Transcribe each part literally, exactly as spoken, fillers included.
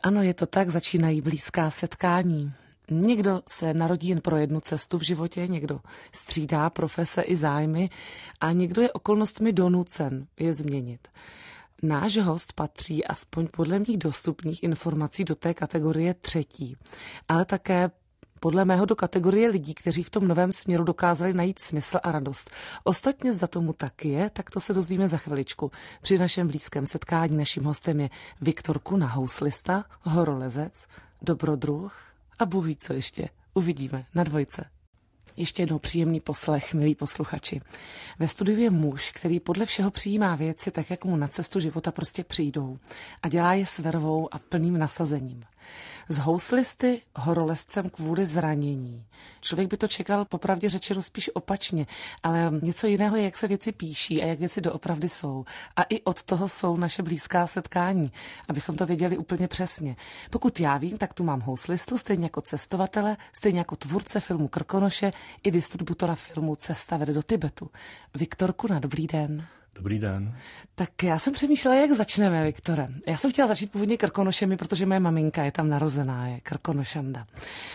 Ano, je to tak, začínají blízká setkání. Někdo se narodí jen pro jednu cestu v životě, někdo střídá profese i zájmy a někdo je okolnostmi donucen je změnit. Náš host patří, aspoň podle mých dostupných informací, do té kategorie třetí, ale také podle mého do kategorie lidí, kteří v tom novém směru dokázali najít smysl a radost. Ostatně zda tomu tak je, tak to se dozvíme za chviličku. Při našem blízkém setkání naším hostem je Viktor Kuna, houslista, horolezec, dobrodruh a Bůh ví, co ještě. Uvidíme na dvojce. Ještě jednou příjemný poslech, milí posluchači. Ve studiu je muž, který podle všeho přijímá věci tak, jak mu na cestu života prostě přijdou a dělá je s vervou a plným nasazením. Z houslisty horolezcem kvůli zranění. Člověk by to čekal popravdě řečeno spíš opačně, ale něco jiného je, jak se věci píší a jak věci doopravdy jsou. A i od toho jsou naše blízká setkání, abychom to věděli úplně přesně. Pokud já vím, tak tu mám houslistu, stejně jako cestovatele, stejně jako tvůrce filmu Krkonoše i distributora filmu Cesta vede do Tibetu. Viktor Kuna, dobrý den. Dobrý den. Tak já jsem přemýšlela, jak začneme, Viktore. Já jsem chtěla začít původně Krkonošemi, protože moje maminka je tam narozená, je Krkonošanda.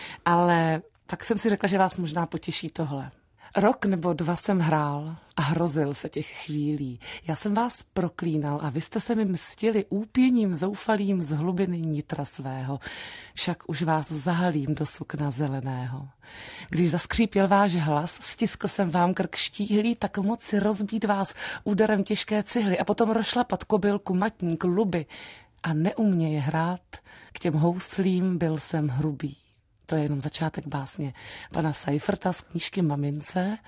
Ale pak jsem si řekla, že vás možná potěší tohle. Rok nebo dva jsem hrál a hrozil se těch chvílí. Já jsem vás proklínal a vy jste se mi mstili úpěním zoufalým z hlubiny nitra svého. Však už vás zahalím do sukna zeleného. Když zaskřípěl váš hlas, stiskl jsem vám krk štíhlý, tak moci rozbít vás úderem těžké cihly a potom rošlapat kobylku matník luby a neuměje hrát, k těm houslím byl jsem hrubý. To je jenom začátek básně pana Seiferta z knížky Mamince.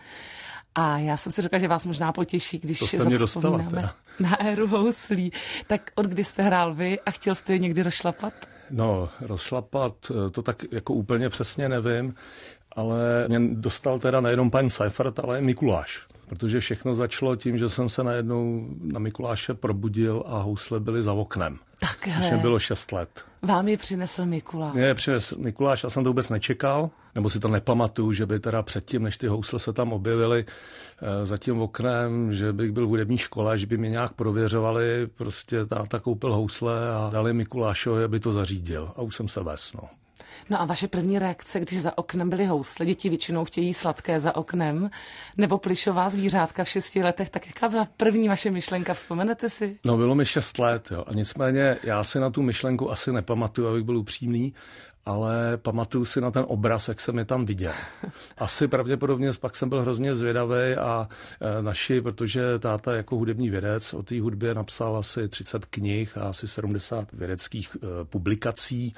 A já jsem si řekla, že vás možná potěší, když se zavzpomínáme na éru houslí. Tak od kdy jste hrál vy a chtěl jste je někdy rozšlapat? No, rozšlapat, to tak jako úplně přesně nevím, ale mě dostal teda nejenom pan Seifert, ale i Mikuláš. Protože všechno začalo tím, že jsem se najednou na Mikuláše probudil a housle byly za oknem. Takhle. Když mi bylo šest let. Vám je přinesl Mikuláš. Mě přinesl Mikuláš, já jsem to vůbec nečekal, nebo si to nepamatuju, že by teda předtím, než ty housle se tam objevily e, za tím oknem, že bych byl v hudební škole, že by mě nějak prověřovali, prostě táta koupil housle a dali Mikulášovi, aby to zařídil. A už jsem se ves, no. No a vaše první reakce, když za oknem byly housle, děti většinou chtějí sladké za oknem, nebo plyšová zvířátka v šesti letech, tak jaká byla první vaše myšlenka, vzpomenete si? No bylo mi šest let, jo, a nicméně já si na tu myšlenku asi nepamatuju, abych byl upřímný, ale pamatuju si na ten obraz, jak jsem je tam viděl. Asi pravděpodobně pak jsem byl hrozně zvědavý a e, naši, protože táta jako hudební vědec o té hudbě napsal asi třicet knih a asi sedmdesát vědeckých e, publikací,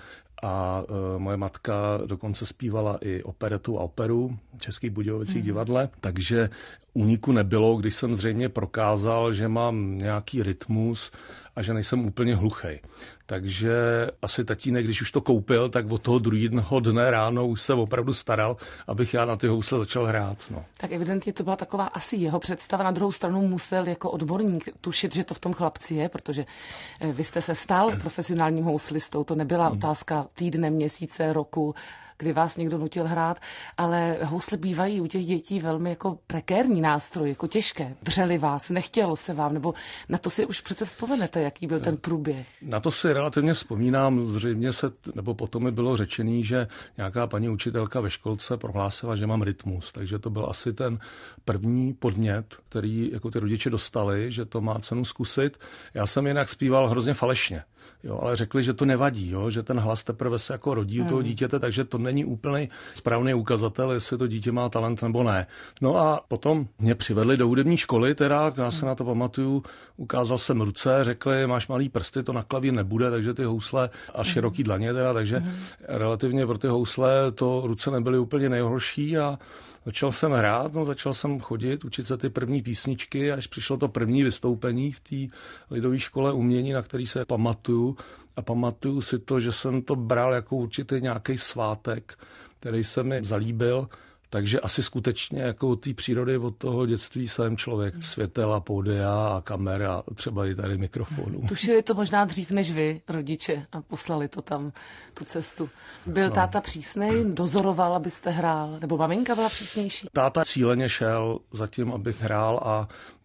a e, moje matka dokonce zpívala i operetu a operu v Českých Budějovicích mm. divadle, takže úniku nebylo, když jsem zřejmě prokázal, že mám nějaký rytmus a že nejsem úplně hluchej. Takže asi tatínek, když už to koupil, tak od toho druhého dne ráno už se opravdu staral, abych já na ty housle začal hrát. No. Tak evidentně to byla taková asi jeho představa. Na druhou stranu musel jako odborník tušit, že to v tom chlapci je, protože vy jste se stal profesionálním houslistou. To nebyla hmm. otázka týdne, měsíce, roku, kdy vás někdo nutil hrát, ale housle bývají u těch dětí velmi jako prekérní nástroj, jako těžké. Dřeli vás, nechtělo se vám, nebo na to si už přece vzpomenete, jaký byl ten průběh. Na to si relativně vzpomínám, zřejmě se, nebo potom mi bylo řečený, že nějaká paní učitelka ve školce prohlásila, že mám rytmus, takže to byl asi ten první podnět, který jako ty rodiče dostali, že to má cenu zkusit. Já jsem jinak zpíval hrozně falešně. Jo, ale řekli, že to nevadí, jo, že ten hlas teprve se jako rodí u toho dítěte, takže to není úplně správný ukazatel, jestli to dítě má talent nebo ne. No a potom mě přivedli do hudební školy, teda, já se na to pamatuju, ukázal jsem ruce, řekli, máš malý prsty, to na klavír nebude, takže ty housle a široký dlaně, teda, takže mm. relativně pro ty housle to ruce nebyly úplně nejhorší a začal jsem hrát, no, začal jsem chodit, učit se ty první písničky, až přišlo to první vystoupení v té lidové škole umění, na který se pamatuju. A pamatuju si to, že jsem to bral jako určitý nějaký svátek, který se mi zalíbil. Takže asi skutečně jako od té přírody, od toho dětství jsem člověk světela, pódia a kamera, třeba i tady mikrofonu. Tušili to možná dřív než vy, rodiče, a poslali to tam, tu cestu. Byl no. táta přísnej, dozoroval, abyste hrál, nebo maminka byla přísnější? Táta cíleně šel za tím, abych hrál a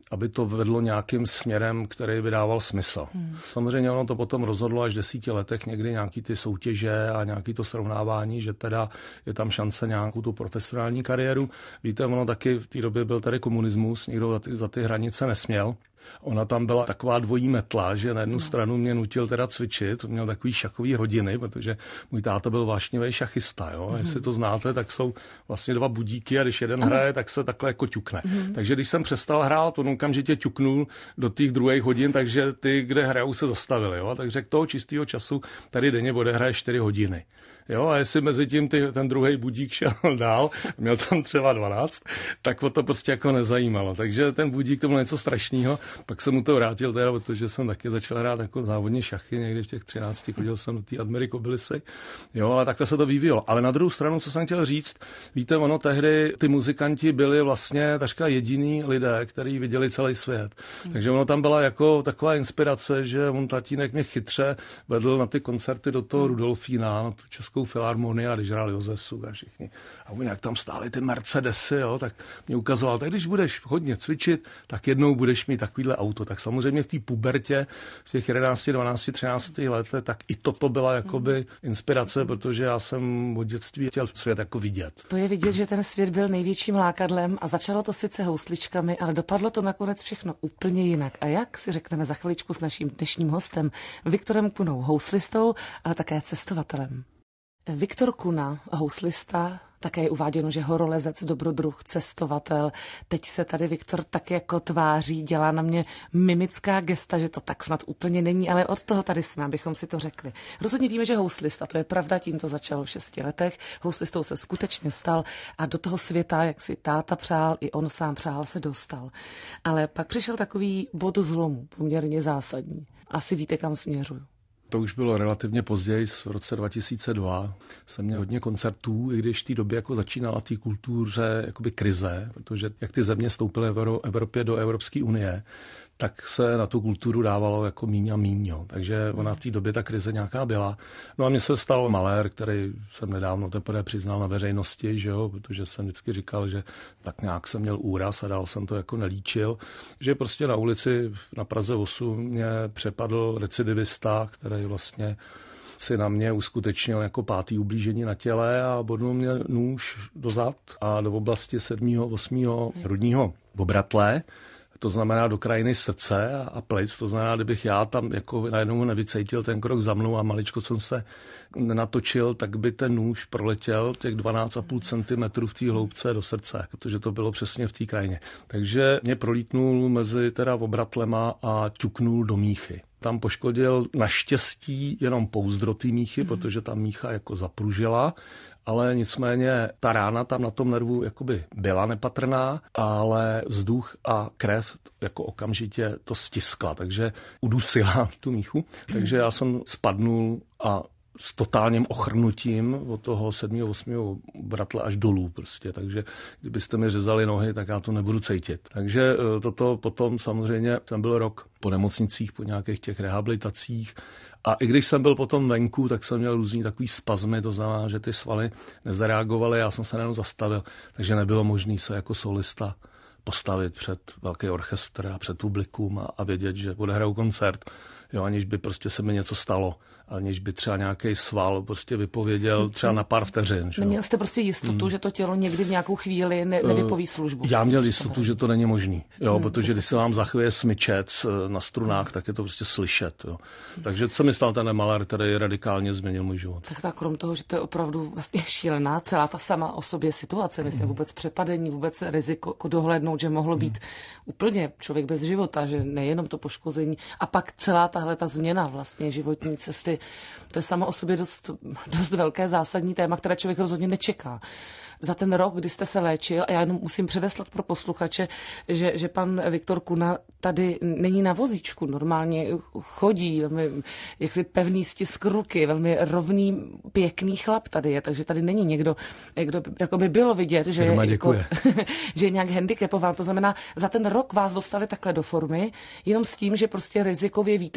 aby to vedlo nějakým směrem, který by dával smysl. Hmm. Samozřejmě ono to potom rozhodlo až v desíti letech někdy nějaký ty soutěže a nějaký to srovnávání, že teda je tam šance nějakou tu profesionální kariéru. Víte, ono taky v té době byl tady komunismus, nikdo za ty, za ty hranice nesměl. Ona tam byla taková dvojí metla, že na jednu no. stranu mě nutil teda cvičit, měl takový šachový hodiny, protože můj táta byl vášnivý šachista. Jo? Mm. Jestli to znáte, tak jsou vlastně dva budíky a když jeden ano. hraje, tak se takhle jako ťukne. Mm. Takže když jsem přestal hrát, on okamžitě ťuknul do těch druhých hodin, takže ty, kde hrajou, se zastavili. Jo? Takže k toho čistého času tady denně odehraje čtyři hodiny. Jo, a jestli mezi tím ty, ten druhý budík šel dál, měl tam třeba dvanáct, tak o to prostě jako nezajímalo. Takže ten budík to bylo něco strašného. Pak jsem mu to vrátil teda, protože jsem taky začal hrát jako závodně šachy, někdy v těch třinácti chodil jsem do té Admiry Kobylisy. Jo, ale takhle se to vyvíjelo. Ale na druhou stranu, co jsem chtěl říct, víte, ono tehdy ty muzikanti byli vlastně takřka jediný lidé, kteří viděli celý svět. Hmm. Takže ono tam byla jako taková inspirace, že on tatínek mě chytře vedl na ty koncerty do toho hmm. Rudolfína, na tu Českou filharmonii, a když hráli Josesu a všichni. A oni jak tam stály ty Mercedesy, jo, tak mě ukazoval, tak když budeš hodně cvičit, tak jednou budeš mít takovýhle auto. Tak samozřejmě v té pubertě, v těch jedenácti, dvanácti, třinácti letech, tak i toto byla jakoby inspirace, protože já jsem od dětství chtěl svět jako vidět. To je vidět, že ten svět byl největším lákadlem a začalo to sice housličkami, ale dopadlo to nakonec všechno úplně jinak. A jak si řekneme za chviličku s naším dnešním hostem, Viktorem Kunou, houslistou, ale také cestovatelem. Viktor Kuna, houslista, také je uváděno, že horolezec, dobrodruh, cestovatel. Teď se tady Viktor tak jako tváří, dělá na mě mimická gesta, že to tak snad úplně není, ale od toho tady jsme, abychom si to řekli. Rozhodně víme, že houslista, to je pravda, tím to začalo v šesti letech. Houslistou se skutečně stal a do toho světa, jak si táta přál, i on sám přál, se dostal. Ale pak přišel takový bod zlomu, poměrně zásadní. Asi víte, kam směřuju. To už bylo relativně později, v roce dva tisíce dva. Jsem měl hodně koncertů, i když v té době jako začínala té kultuře jakoby krize, protože jak ty země vstoupily v Evropě do Evropské unie, tak se na tu kulturu dávalo jako míň a míň. Jo. Takže ona v té době ta krize nějaká byla. No a mně se stal malér, který jsem nedávno teprve přiznal na veřejnosti, že jo, protože jsem vždycky říkal, že tak nějak jsem měl úraz a dál jsem to jako nelíčil, že prostě na ulici na Praze osm mě přepadl recidivista, který vlastně si na mě uskutečnil jako pátý ublížení na těle a bodnul mě nůž do zad a do oblasti sedmého, osmého hrudního obratle. To znamená do krajiny srdce a, a plic, to znamená, kdybych já tam jako najednou nevycejtil ten krok za mnou a maličko jsem se nenatočil, tak by ten nůž proletěl těch dvanáct a půl centimetru v té hloubce do srdce, protože to bylo přesně v té krajině. Takže mě prolítnul mezi teda obratlema a ťuknul do míchy. Tam poškodil naštěstí jenom pouzdro té míchy, mm. protože ta mícha jako zapružila, ale nicméně ta rána tam na tom nervu jakoby byla nepatrná, ale vzduch a krev jako okamžitě to stiskla, takže udusila tu míchu. Takže já jsem spadnul a s totálním ochrnutím od toho sedmého, osmého bratle až dolů prostě, takže kdybyste mi řezali nohy, tak já to nebudu cítit. Takže toto potom samozřejmě jsem byl rok po nemocnicích, po nějakých těch rehabilitacích a i když jsem byl potom venku, tak jsem měl různý takový spazmy, to znamená, že ty svaly nezareagovaly, já jsem se jenom zastavil, takže nebylo možné se jako solista postavit před velký orchestr a před publikum a, a vědět, že odehraju koncert, jo, aniž by prostě se mi něco stalo, aniž by třeba nějaký sval prostě vypověděl třeba na pár vteřin. Že? Měl jste prostě jistotu, hmm. že to tělo někdy v nějakou chvíli ne, nevypoví službu? Já měl jistotu, že to není možný, jo, hmm, protože když se vám zachvěje smyčec na strunách, tak je to prostě slyšet. Jo. Takže co mi stal ten malér, který radikálně změnil můj život. Tak tak krom toho, že to je opravdu vlastně šílená celá ta sama o sobě situace, myslím hmm. vůbec přepadení, vůbec riziko dohlédnout, že mohlo být hmm. úplně člověk bez života, že nejenom to poškození a pak celá tahle ta změna vlastně životní cesty. To je samo o sobě dost, dost velké zásadní téma, které člověk rozhodně nečeká. Za ten rok, kdy jste se léčil, a já jenom musím předeslat pro posluchače, že, že pan Viktor Kuna tady není na vozíčku, normálně chodí, velmi jaksi pevný stisk ruky, velmi rovný, pěkný chlap tady je, takže tady není někdo, kdo jako by bylo vidět, že je, jako, že je nějak handicapován. To znamená, za ten rok vás dostali takhle do formy, jenom s tím, že prostě rizikově víte, že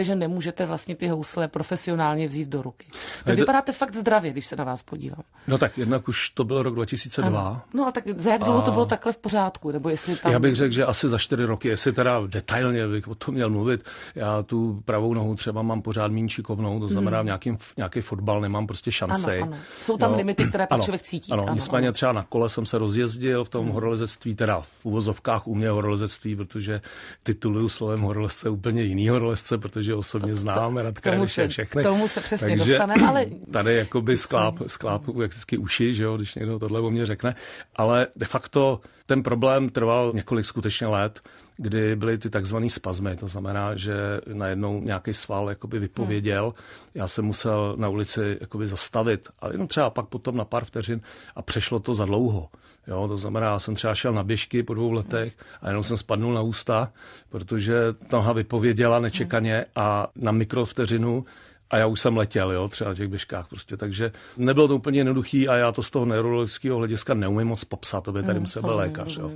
že nemůžete vlastně ty housle profesionálně vzít do ruky. Tak to... vypadáte fakt zdravě, když se na vás podívám. No tak jednak už to byl rok dva tisíce dva. Ano. No a tak za jak dlouho a... to bylo takhle v pořádku? Nebo jestli tam... Já bych řekl, že asi za čtyři roky, jestli teda detailně bych o tom měl mluvit. Já tu pravou nohu třeba mám pořád méně šikovnou, to znamená hmm. v nějakým, nějaký fotbal nemám prostě šanci. Ano, ano. Jsou tam no, limity, které pak člověk cítí. Ano, ano, nicméně ano. třeba na kole jsem se rozjezdil v tom hmm. horolezectví, teda v uvozovkách u mě horolezectví, protože tituluju slovem horolezce úplně jiný horolezce, protože osobně to, znám Radka Remiše všechny. Tomu se přesně dostaneme, ale... Tady jakoby skláp, sklápu jak vždycky uši, že jo, když někdo tohle o mě řekne, ale de facto ten problém trval několik skutečně let, kdy byly ty takzvaný spazmy, to znamená, že najednou nějaký sval jakoby vypověděl, hmm. já jsem musel na ulici jakoby zastavit, ale jenom třeba pak potom na pár vteřin a přešlo to za dlouho. Jo, to znamená, já jsem třeba šel na běžky po dvou letech a jenom jsem spadnul na ústa, protože noha vypověděla nečekaně a na mikrovteřinu a já už jsem letěl, jo, třeba na těch běžkách prostě, takže nebylo to úplně jednoduchý a já to z toho neurologického hlediska neumím moc popsat, to by tady musel být lékař, jo.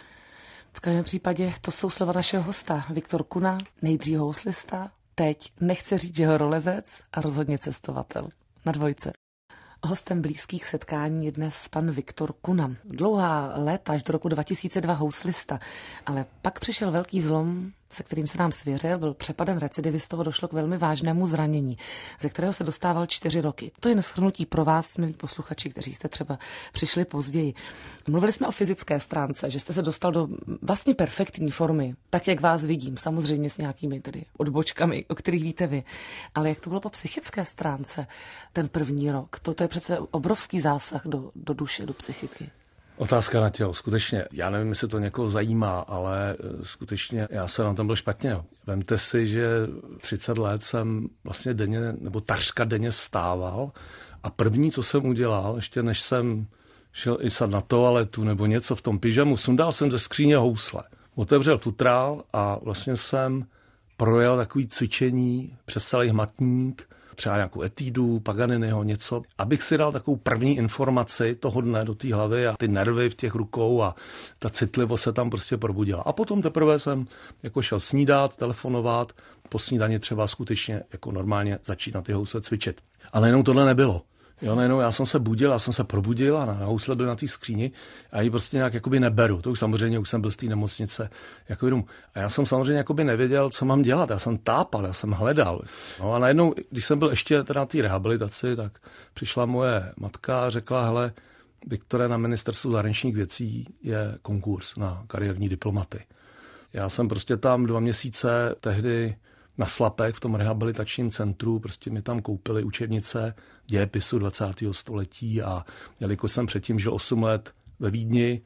V každém případě to jsou slova našeho hosta, Viktor Kuna, nejdřív houslista, teď nechce říct, že horolezec a rozhodně cestovatel. Na dvojce. Hostem blízkých setkání je dnes pan Viktor Kuna. Dlouhá léta, až do roku dva tisíce dva houslista, ale pak přišel velký zlom, se kterým se nám svěřil, byl přepaden recidivistou, došlo k velmi vážnému zranění, ze kterého se dostával čtyři roky. To je neshrnutí pro vás, milí posluchači, kteří jste třeba přišli později. Mluvili jsme o fyzické stránce, že jste se dostal do vlastně perfektní formy, tak jak vás vidím, samozřejmě s nějakými tedy odbočkami, o kterých víte vy. Ale jak to bylo po psychické stránce ten první rok? To, to je přece obrovský zásah do, do duše, do psychiky. Otázka na tělo. Skutečně, já nevím, jestli to někoho zajímá, ale skutečně já jsem na tom byl špatně. Vemte si, že třicet let jsem vlastně denně, nebo takřka denně vstával a první, co jsem udělal, ještě než jsem šel i sad na toaletu nebo něco v tom pyžamu, sundal jsem ze skříně housle. Otevřel futrál a vlastně jsem projel takový cvičení přes celý hmatník, třeba nějakou etídu, Paganiniho, něco, abych si dal takovou první informaci toho dne do té hlavy a ty nervy v těch rukou a ta citlivost se tam prostě probudila. A potom teprve jsem jako šel snídat, telefonovat, po snídani třeba skutečně jako normálně začít na ty housle cvičit. Ale jenom tohle nebylo. Jo, nejenom já jsem se budil, já jsem se probudil a na housle byl na té skříni a ji prostě nějak jakoby neberu. To už samozřejmě už jsem byl z té nemocnice. Jako jenom. A já jsem samozřejmě jakoby nevěděl, co mám dělat. Já jsem tápal, já jsem hledal. No a najednou, když jsem byl ještě teda na té rehabilitaci, tak přišla moje matka a řekla, hele, Viktore, na ministerstvu zahraničních věcí je konkurs na kariérní diplomaty. Já jsem prostě tam dva měsíce tehdy na Slapek v tom rehabilitačním centru, prostě mi tam koupili učebnice dějepisu dvacátého století a jelikož jsem předtím žil osm let ve Vídni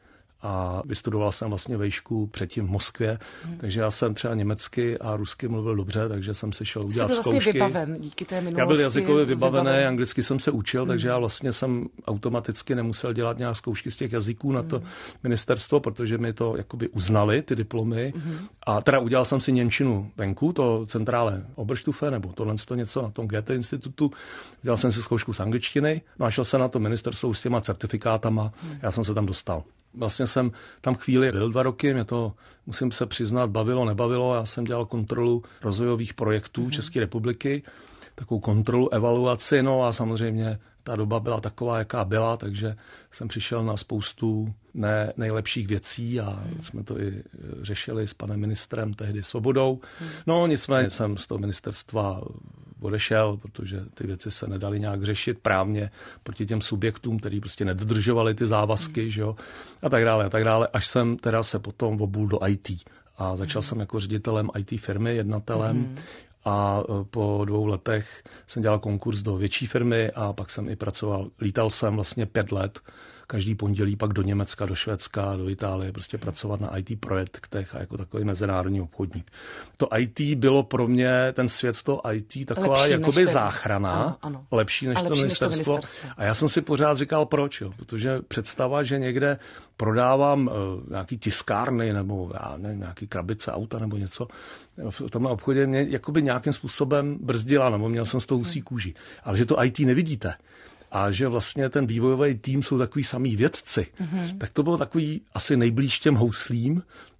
a vystudoval jsem vlastně vejšku předtím v Moskvě, hmm. takže já jsem třeba německy a rusky mluvil dobře, takže jsem si šel udělat vlastně zkoušky. Vybaven díky té minulosti. Já byl jazykově vybavený, vybaven. anglicky jsem se učil, hmm. takže já vlastně jsem automaticky nemusel dělat nějak zkoušky z těch jazyků na to hmm. ministerstvo, protože mi to jakoby uznali, ty diplomy. Hmm. A teda udělal jsem si němčinu venku, to centrále Oberstufe, nebo tohle to něco na tom Goethe institutu. Udělal jsem si zkoušku z angličtiny, no a šel jsem na to ministerstvo s těma certifikátama, hmm. já jsem se tam dostal. Vlastně jsem tam chvíli byl dva roky, mě to, musím se přiznat, bavilo, nebavilo. Já jsem dělal kontrolu rozvojových projektů mm. České republiky, takovou kontrolu, evaluaci, no a samozřejmě ta doba byla taková, jaká byla, takže jsem přišel na spoustu ne, nejlepších věcí a mm. jsme to i řešili s panem ministrem tehdy Svobodou. Mm. No nicméně jsem z toho ministerstva odešel, protože ty věci se nedaly nějak řešit právně proti těm subjektům, který prostě nedodržovali ty závazky, mm. že jo, a tak dále, a tak dále, až jsem teda se potom obul do í té a začal mm. jsem jako ředitelem í té firmy, jednatelem mm. a po dvou letech jsem dělal konkurs do větší firmy a pak jsem i pracoval, lítal jsem vlastně pět let, každý pondělí pak do Německa, do Švédska, do Itálie, prostě pracovat na í té projektech a jako takový mezinárodní obchodník. To í té bylo pro mě, ten svět to í té taková lepší jakoby záchrana, ano, ano. lepší než, lepší to, ministerstvo. než to ministerstvo. A já jsem si pořád říkal, proč, jo? Protože představa, že někde prodávám uh, nějaký tiskárny nebo já nevím, nějaký krabice auta nebo něco, v tomhle obchodě mě jakoby nějakým způsobem brzdila, nebo měl jsem z toho husí kůži. Ale že to í té nevidíte, a že vlastně ten vývojový tým jsou takový samý vědci, mm-hmm. tak to bylo takový asi nejblíž těm houslím,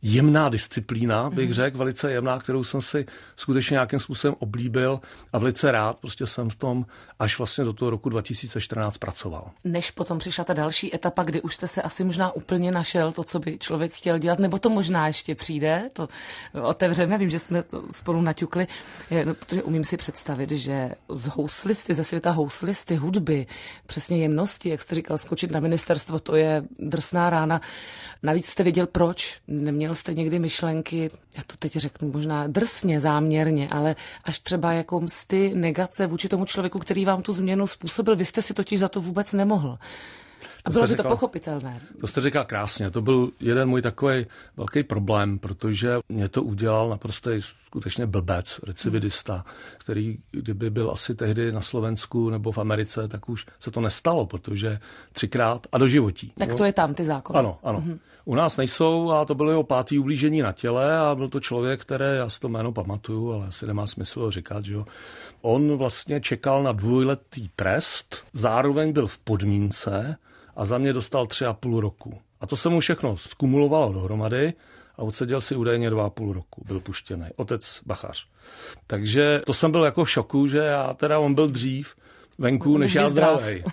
jemná disciplína, bych mm. řekl, velice jemná, kterou jsem si skutečně nějakým způsobem oblíbil a velice rád prostě jsem v tom až vlastně do toho roku dva tisíce čtrnáct pracoval. Než potom přišla ta další etapa, kdy už jste se asi možná úplně našel to, co by člověk chtěl dělat, nebo to možná ještě přijde, to otevřeme, vím, že jsme to spolu naťukli, no, protože umím si představit, že z houslisty, ze světa houslisty, hudby, přesně jemnosti, jak jste říkal, skočit na ministerstvo, to je drsná rána. Navíc jste věděl proč, neměl jste někdy myšlenky, já to teď řeknu možná drsně, záměrně, ale až třeba jako msty, negace vůči tomu člověku, který vám tu změnu způsobil, vy jste si totiž za to vůbec nemohl. A bylo by to pochopitelné. To jste říkal krásně. To byl jeden můj takový velký problém, protože mě to udělal naprosto skutečně blbec, recividista, který kdyby byl asi tehdy na Slovensku nebo v Americe, tak už se to nestalo, protože třikrát a do životí. Tak to je tam ty zákony. Ano, ano. Mm-hmm. U nás nejsou a to bylo jeho pátý ublížení na těle a byl to člověk, který, já si to jméno pamatuju, ale asi nemá smysl ho říkat, že jo. On vlastně čekal na dvojletý trest, zároveň byl v podmínce a za mě dostal tři a půl roku. A to se mu všechno skumulovalo dohromady a odseděl si údajně dva a půl roku. Byl puštěný. Otec bachař. Takže to jsem byl jako v šoku, že já teda on byl dřív venku, než já zdravej.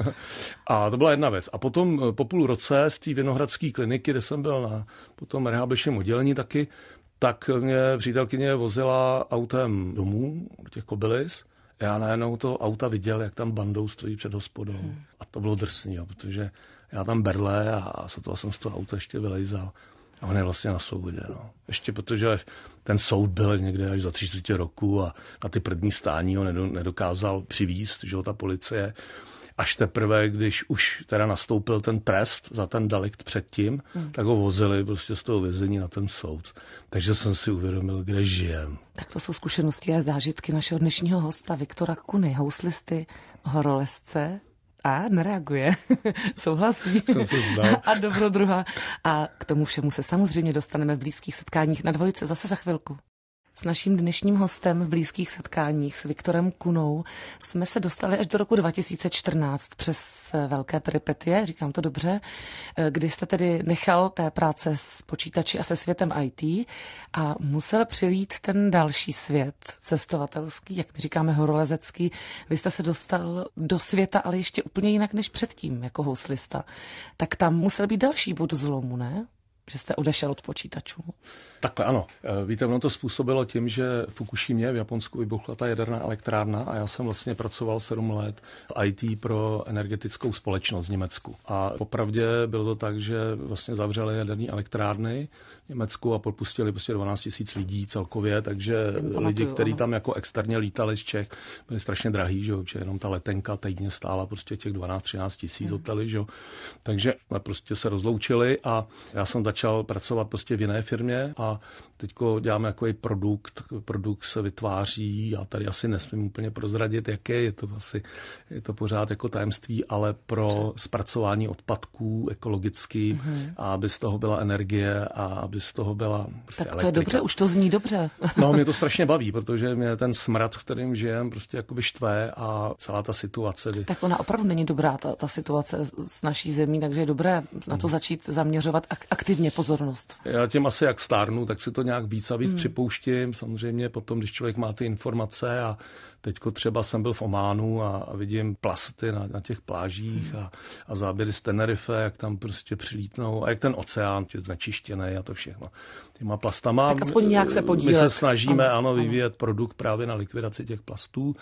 A to byla jedna věc. A potom po půl roce z té vinohradské kliniky, kde jsem byl na potom rehabilitačním oddělení taky, tak mě přítelkyně vozila autem domů, do těch Kobylis. Já najednou to auta viděl, jak tam bandou stojí před hospodou. Hmm. A to bylo drsný, jo, protože já tam berle a sotva jsem z toho auta ještě vylejzal. A on je vlastně na soudě. No. Ještě protože ten soud byl někde až za tři čtvrtě roku a na ty první stání ho nedokázal přivízt, že ho ta policie. Až teprve, když už teda nastoupil ten trest za ten delikt předtím, hmm. tak ho vozili prostě z toho vězení na ten soud. Takže jsem si uvědomil, kde žijem. Tak to jsou zkušenosti a zážitky našeho dnešního hosta Viktora Kuny, houslisty, horolezce. A nereaguje. Souhlasí. Jsem se vzdal. A dobrodruha. A k tomu všemu se samozřejmě dostaneme v blízkých setkáních na dvojice zase za chvilku. S naším dnešním hostem v blízkých setkáních s Viktorem Kunou jsme se dostali až do roku dva tisíce čtrnáct přes velké peripetie, říkám to dobře, kdy jste tedy nechal té práce s počítači a se světem í té a musel přilít ten další svět, cestovatelský, jak my říkáme horolezecký. Vy jste se dostal do světa, ale ještě úplně jinak než předtím, jako houslista. Tak tam musel být další bod zlomu, ne? Že jste odešel od počítačů. Takhle ano. Víte, ono to způsobilo tím, že v Fukushimě v Japonsku vybuchla ta jaderná elektrárna a já jsem vlastně pracoval sedm let v í té pro energetickou společnost v Německu. A popravdě bylo to tak, že vlastně zavřeli jaderné elektrárny v Německu a propustili prostě dvanáct tisíc lidí celkově, takže lidi, kteří tam jako externě lítali z Čech, byli strašně drahý, že jo, jenom ta letenka týdně stála prostě těch dvanáct třináct tisíc hmm. hotely, že jo. Takže jsme prostě se rozloučili a já jsem začal pracovat prostě v jiné firmě a teďko děláme takový produkt, produkt se vytváří, já tady asi nesmím úplně prozradit, jaké je to asi, je to pořád jako tajemství, ale pro zpracování odpadků ekologicky, mm-hmm. a aby z toho byla energie a aby z toho byla prostě tak to elektrika. Je dobře, už to zní dobře. No, mě to strašně baví, protože mě ten smrad, v kterým žijem, prostě jakoby štve a celá ta situace. Tak ona opravdu není dobrá, ta, ta situace s naší zemí, takže je dobré na to začít zaměřovat ak- aktivně pozornost. Já tím asi jak stárnu, tak si to nějak víc a víc hmm. připouštím. Samozřejmě potom, když člověk má ty informace a teďko třeba jsem byl v Ománu a, a vidím plasty na, na těch plážích hmm. a, a záběry z Tenerife, jak tam prostě přilítnou a jak ten oceán je znečištěný a to všechno. Těma plastama. Tak aspoň nějak se podílet. My se snažíme ano, ano, vyvíjet ano. produkt právě na likvidaci těch plastů,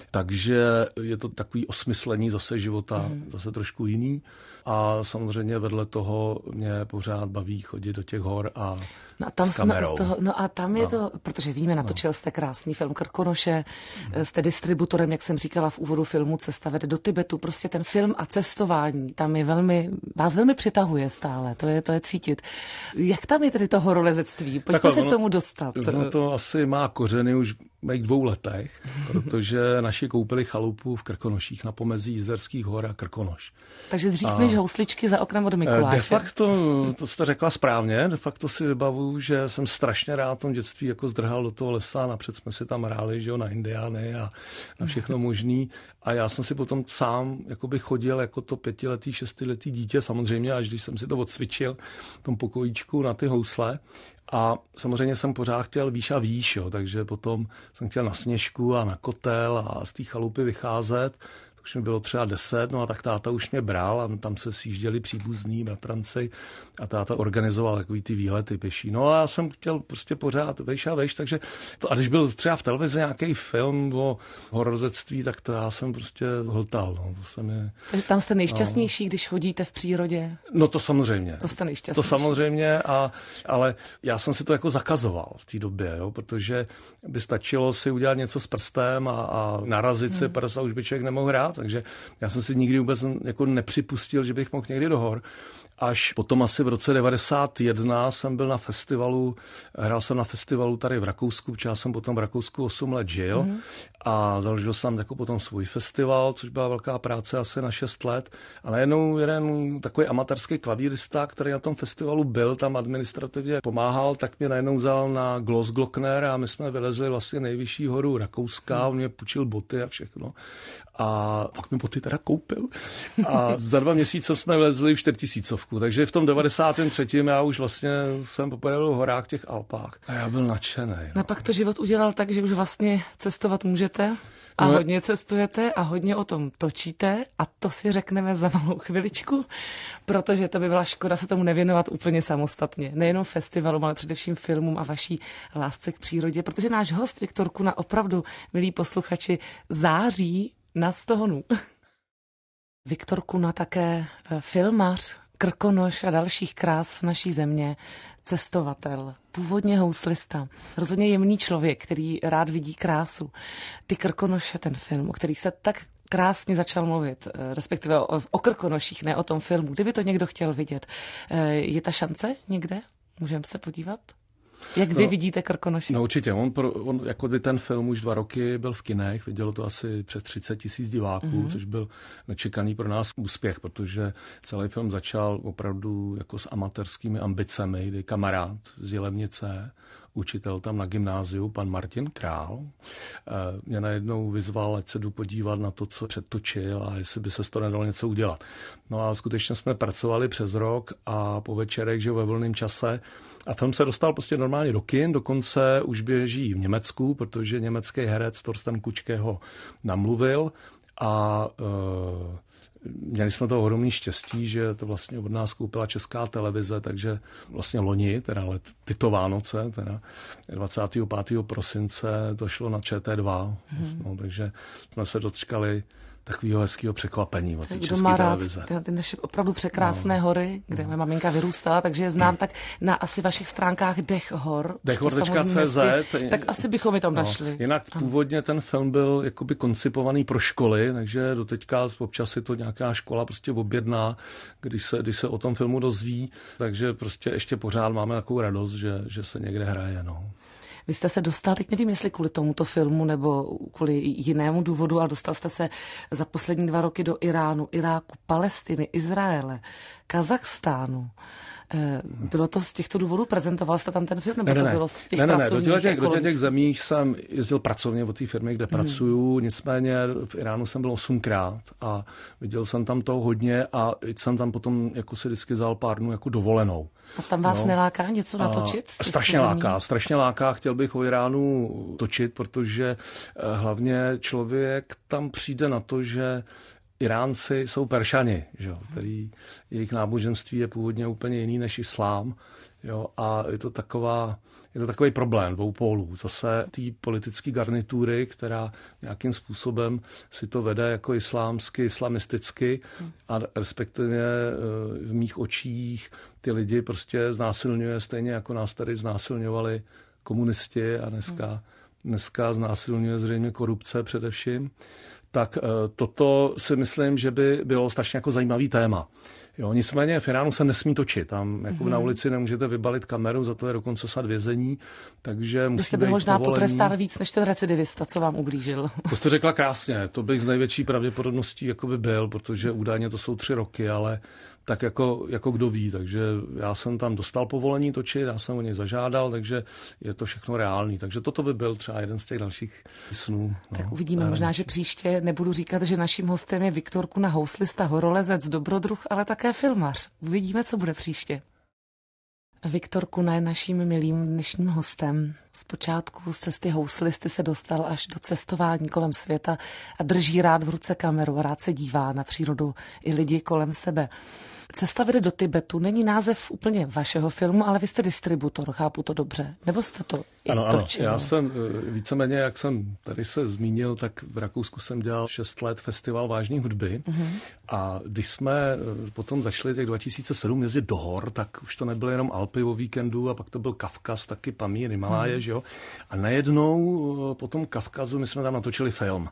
takže je to takový osmyslení zase života, hmm. zase trošku jiný. A samozřejmě vedle toho mě pořád baví chodit do těch hor a no a tam s kamerou. Toho, no a tam je no. to, protože víme, natočil jste krásný film Krkonoše, no. jste distributorem, jak jsem říkala v úvodu filmu Cesta vede do Tibetu, prostě ten film a cestování, tam je velmi, vás velmi přitahuje stále, to je, to je cítit. Jak tam je tedy to horolezectví? Pojďme se k tomu dostat. No to asi má kořeny už mých dvou letech, protože naši koupili chalupu v Krkonoších na pomezí Jizerských hor a Krkonoš. Takže dřív a než housličky za oknem od Mikuláše. De facto, to jste řekla správně, de facto si vybavuju, že jsem strašně rád v tom dětství jako zdrhal do toho lesa, napřed jsme si tam hráli, že jo, na indiány a na všechno možný. A já jsem si potom sám jakoby chodil jako to pětiletý, šestiletý dítě, samozřejmě, až když jsem si to odcvičil v tom pokojíčku na ty housle. A samozřejmě jsem pořád chtěl výš a výš, jo, takže potom jsem chtěl na Sněžku a na kotel a z té chalupy vycházet. To už mi bylo třeba deset, no a tak táta už mě bral a tam se sjížděli příbuzní bratranci a táta organizoval takový ty výlety pěší. No a já jsem chtěl prostě pořád vejš a vejš, takže to, a když byl třeba v televizi nějaký film o horolezectví, tak to já jsem prostě hltal. No, to se mi, takže tam jste nejšťastnější, no. Když chodíte v přírodě? No to samozřejmě. To jste nejšťastnější. To samozřejmě, a, ale já jsem si to jako zakazoval v té době, jo, protože by stačilo si udělat něco s prstem a, a narazit hmm. si prst a už by člověk nemohl hrát, takže já jsem si nikdy vůbec jako nepřipustil, že bych mohl někdy do hor. Až potom asi v roce devadesát jedna jsem byl na festivalu, hrál jsem na festivalu tady v Rakousku, protože já jsem potom v Rakousku osm let žil mm. a založil jsem jako potom svůj festival, což byla velká práce asi na šest let. A najednou jeden takový amatérský klavírista, který na tom festivalu byl, tam administrativně pomáhal, tak mě najednou vzal na Glossglockner a my jsme vylezli vlastně nejvyšší horu Rakouska, mm. on mě půjčil boty a všechno. A pak mi boty teda koupil. A za dva měsíce jsme vlezli v čtyřtisícovku. Takže v tom devadesátém třetím já už vlastně jsem poprvé v horách v těch Alpách. A já byl nadšený. No. No pak to život udělal tak, že už vlastně cestovat můžete a no, hodně cestujete a hodně o tom točíte a to si řekneme za malou chviličku, protože to by byla škoda se tomu nevěnovat úplně samostatně. Nejenom festivalům, ale především filmům a vaší lásce k přírodě, protože náš host Viktor Kuna opravdu, milí posluchači, září na stohonu. Viktor Kuna také filmař, Krkonoš a dalších krás naší země, cestovatel, původně houslista, rozhodně jemný člověk, který rád vidí krásu. Ty Krkonoše, ten film, o který se tak krásně začal mluvit, respektive o, o Krkonoších, ne o tom filmu. Kdyby to někdo chtěl vidět, je ta šance někde? Můžeme se podívat? Jak vy no, vidíte Krkonoši? No určitě, on, on jako by ten film už dva roky byl v kinech, vidělo to asi přes třicet tisíc diváků, mm-hmm. což byl nečekaný pro nás úspěch, protože celý film začal opravdu jako s amatérskými ambicemi, kdy kamarád z Jilemnice, učitel tam na gymnáziu, pan Martin Král, mě najednou vyzval, ať se jdu podívat na to, co předtočil a jestli by se z toho nedalo něco udělat. No a skutečně jsme pracovali přes rok a po večerech, že ve volném čase, a film se dostal prostě normálně do kin, dokonce už běží v Německu, protože německý herec Thorsten Kučke ho namluvil a uh, měli jsme to ohromný štěstí, že to vlastně od nás koupila Česká televize, takže vlastně loni, teda let, tyto Vánoce, teda dvacátého pátého prosince to šlo na Č T dva, hmm. no, takže jsme se dočkali takového hezkého překvapení od té České televize. Ty, ty naše opravdu překrásné no. hory, kde no. moje maminka vyrůstala, takže je znám, tak na asi vašich stránkách Dech hor. Dechhor tečka cé zet. Tak asi bychom je tam no. našli. Jinak ano. Původně ten film byl jakoby koncipovaný pro školy, takže doteďka občas si to nějaká škola prostě objedná, když se, když se o tom filmu dozví, takže prostě ještě pořád máme takovou radost, že, že se někde hraje. No. Vy jste se dostal, teď nevím, jestli kvůli tomuto filmu nebo kvůli jinému důvodu, ale dostal jste se za poslední dva roky do Iránu, Iráku, Palestiny, Izraele, Kazachstánu. Bylo to z těchto důvodů? Prezentoval jste tam ten film? Nebo ne, ne, to bylo z těch ne, ne, pracovních ne, do těch, do těch zemí jsem jezdil pracovně od té firmy, kde hmm. pracuju, nicméně v Iránu jsem byl osmkrát a viděl jsem tam toho hodně a jsem tam potom jako si vždycky vzal pár dnů jako dovolenou. A tam vás no. neláká něco natočit? Strašně láká, strašně láká. Chtěl bych o Iránu točit, protože hlavně člověk tam přijde na to, že Iránci jsou Peršani, že? Který jejich náboženství je původně úplně jiný než islám. Jo? A je to, taková, je to takový problém dvou pólů. Zase té politické garnitury, která nějakým způsobem si to vede jako islámsky, islamisticky a respektive v mých očích ty lidi prostě znásilňuje stejně jako nás tady znásilňovali komunisti a dneska, dneska znásilňuje zřejmě korupce především. Tak toto si myslím, že by bylo strašně jako zajímavý téma. Jo, nicméně v Iránu se nesmí točit. Tam jako mm-hmm. na ulici nemůžete vybalit kameru, za to je dokonce snad vězení, takže musí Vy jste být byl možná povolení. potrestán víc než ten recidivista, co vám ublížil. To jste řekla krásně, to bych z největší pravděpodobností jako by byl, protože údajně to jsou tři roky, ale tak jako, jako kdo ví, takže já jsem tam dostal povolení točit, já jsem o něj zažádal, takže je to všechno reálný. Takže toto by byl třeba jeden z těch dalších snů. Tak no, uvidíme, možná, že příště nebudu říkat, že naším hostem je Viktor Kuna, houslista, horolezec, dobrodruh, ale také filmař. Uvidíme, co bude příště. Viktor Kuna je naším milým dnešním hostem. Zpočátku z cesty houslisty se dostal až do cestování kolem světa a drží rád v ruce kameru, rád se dívá na přírodu i lidi kolem sebe. Cesta vede do Tibetu není název úplně vašeho filmu, ale vy jste distributor, chápu to dobře. Nebo jste to i ano, ano. točil? Já jsem víceméně, jak jsem tady se zmínil, tak v Rakousku jsem dělal šest let festival vážné hudby. Uh-huh. A když jsme potom začali těch dva tisíce sedm jezdit do hor, tak už to nebyly jenom Alpy o víkendu a pak to byl Kavkaz, taky Pamír, Himaláje, uh-huh. že jo. A najednou po tom Kavkazu my jsme tam natočili film.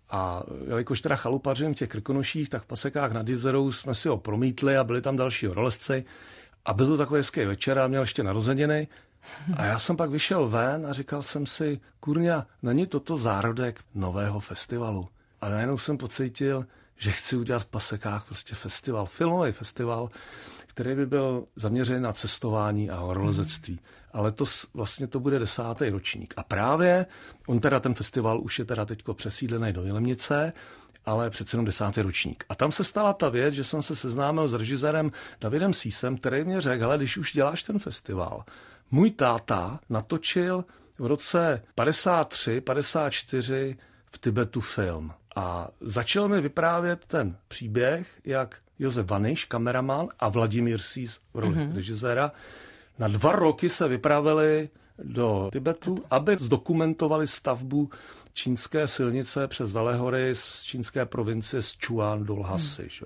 A jelikož teda chalupařím v těch Krkonoších, tak v Pasekách nad Jizerou jsme si ho promítli a byli tam další horolezci. A byl to takový hezký večer a měl ještě narozeniny. A já jsem pak vyšel ven a říkal jsem si, kurňa, není toto zárodek nového festivalu. A najednou jsem pocítil, že chci udělat v Pasekách prostě festival, filmový festival, který by byl zaměřený na cestování a horolezectví. Mm. A letos vlastně to bude desátý ročník. A právě, on teda ten festival už je teda teďko přesídlený do Jilemnice, ale přece jenom desátý ročník. A tam se stala ta věc, že jsem se seznámil s režisérem Davidem Sísem, který mě řekl, hele, když už děláš ten festival, můj táta natočil v roce padesát tři padesát čtyři v Tibetu film. A začal mi vyprávět ten příběh, jak Josef Vaniš, kameraman, a Vladimír Sís, mm-hmm. režiséra, na dva roky se vypravili do Tibetu, aby zdokumentovali stavbu čínské silnice přes Velehory z čínské provincie z Čuan do Lhasy. Mm.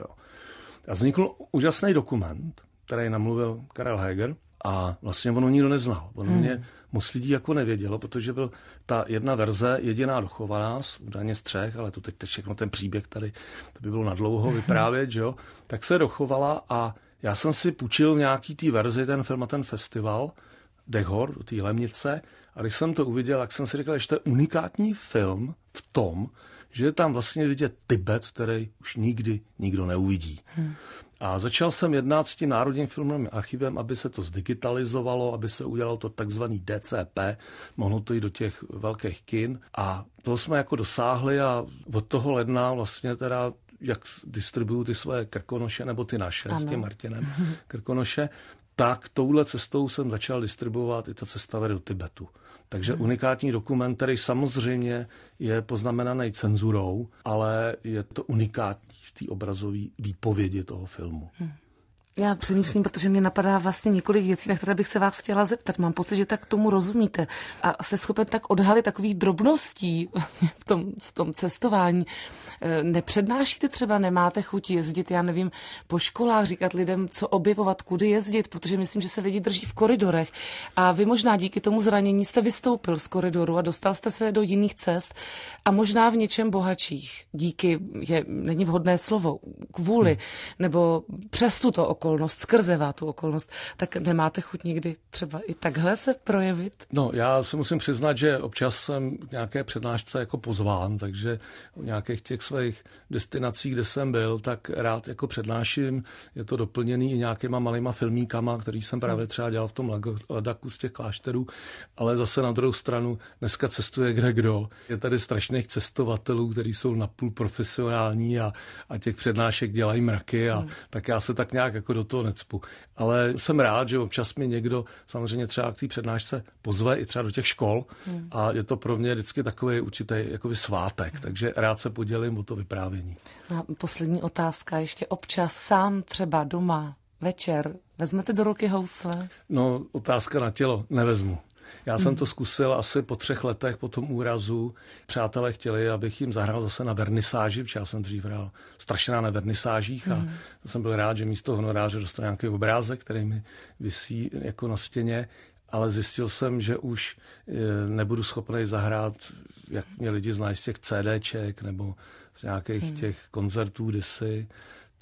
A vznikl úžasný dokument, který namluvil Karel Heger, a vlastně ono nikdo neznal. On mm. mě moc lidí jako nevědělo, protože byl ta jedna verze jediná dochovaná, údajně z třech, ale to teď, teď všechno ten příběh tady, to by bylo nadlouho vyprávět, že jo, tak se dochovala a já jsem si půjčil v nějaký té verzi ten film a ten festival Dehor, do té Lemnice, a když jsem to uviděl, tak jsem si říkal, že to je unikátní film v tom, že je tam vlastně vidět Tibet, který už nikdy nikdo neuvidí. Hmm. A začal jsem jednat s tím Národním filmovým archivem, aby se to zdigitalizovalo, aby se udělalo to takzvaný D C P, mohlo to jít do těch velkých kin. A toho jsme jako dosáhli a od toho ledna vlastně teda, jak distribuují ty své Krkonoše, nebo ty naše, ano. s tím Martinem Krkonoše, tak touhle cestou jsem začal distribuovat i ta cesta vede do Tibetu. Takže hmm. unikátní dokument, který samozřejmě je poznamenaný cenzurou, ale je to unikátní v té obrazové výpovědi toho filmu. Hmm. Já přemýšlím, protože mě napadá vlastně několik věcí, na které bych se vás chtěla zeptat. Mám pocit, že tak tomu rozumíte a jste schopen tak odhalit takových drobností v tom, v tom cestování. Nepřednášíte třeba, nemáte chuť jezdit, já nevím, po školách, říkat lidem, co objevovat, kudy jezdit, protože myslím, že se lidi drží v koridorech. A vy možná díky tomu zranění jste vystoupil z koridoru a dostal jste se do jiných cest a možná v něčem bohatších. Díky je, není vhodné slovo, kvůli, hmm. nebo přes tuto okolnost, skrze tu okolnost, tak nemáte chuť někdy třeba i takhle se projevit? No, já se musím přiznat, že občas jsem k nějaké přednášce jako pozván, takže u nějakých těch svých destinací, kde jsem byl, tak rád jako přednáším. Je to doplněný i nějakýma malýma filmíkama, který jsem právě třeba dělal v tom Ladaku z těch klášterů, ale zase na druhou stranu dneska cestuje kde kdo. Je tady strašných cestovatelů, kteří jsou napůl profesionální a, a těch přednášek dělají mraky a hmm. tak já se tak nějak jako do toho necpu. Ale jsem rád, že občas mi někdo samozřejmě třeba k té přednášce pozve i třeba do těch škol hmm. a je to pro mě vždycky takový určitý jakoby svátek, hmm. takže rád se podělím o to vyprávění. A poslední otázka, ještě občas sám třeba doma, večer, vezmete do ruky housle? No, otázka na tělo, nevezmu. Já jsem to zkusil asi po třech letech po tom úrazu. Přátelé chtěli, abych jim zahrál zase na vernisáži, protože já jsem dřív hrál strašně na vernisážích a mm. jsem byl rád, že místo honoráře dostanu nějaký obrázek, který mi visí jako na stěně, ale zjistil jsem, že už nebudu schopný zahrát, jak mě lidi znají z těch CDček nebo z nějakých mm. těch koncertů kdysi.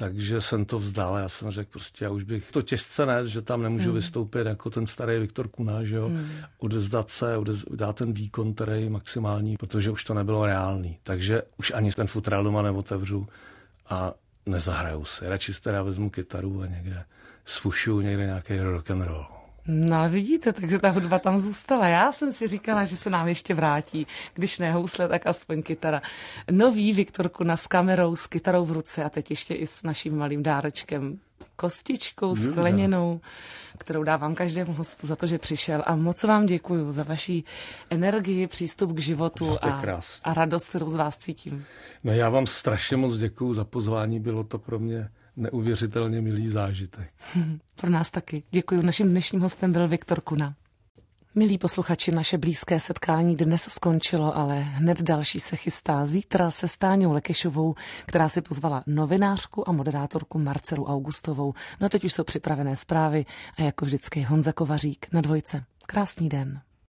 takže jsem to vzdal. Já jsem řekl prostě, já už bych to těžce nes, že tam nemůžu hmm. vystoupit jako ten starý Viktor Kuna, že jo, hmm. odezdat se, odez, dát ten výkon, který maximální, protože už to nebylo reálný. Takže už ani ten futrál doma neotevřu a nezahraju si. Radši si teda vezmu kytaru a někde sfušu někde nějaký rock and roll. No vidíte, takže ta hudba tam zůstala. Já jsem si říkala, že se nám ještě vrátí. Když ne housle, tak aspoň kytara. Nový Viktor Kuna s kamerou, s kytarou v ruce a teď ještě i s naším malým dárečkem. Kostičkou skleněnou, kterou dávám každému hostu za to, že přišel. A moc vám děkuju za vaši energii, přístup k životu a, a radost, kterou z vás cítím. No já vám strašně moc děkuju za pozvání. Bylo to pro mě neuvěřitelně milý zážitek. Pro nás taky. Děkuji. Naším dnešním hostem byl Viktor Kuna. Milí posluchači, naše blízké setkání dnes skončilo, ale hned další se chystá zítra se Stáňou Lekešovou, která si pozvala novinářku a moderátorku Marcelu Augustovou. No a teď už jsou připravené zprávy a jako vždycky Honza Kovařík na Dvojce. Krásný den.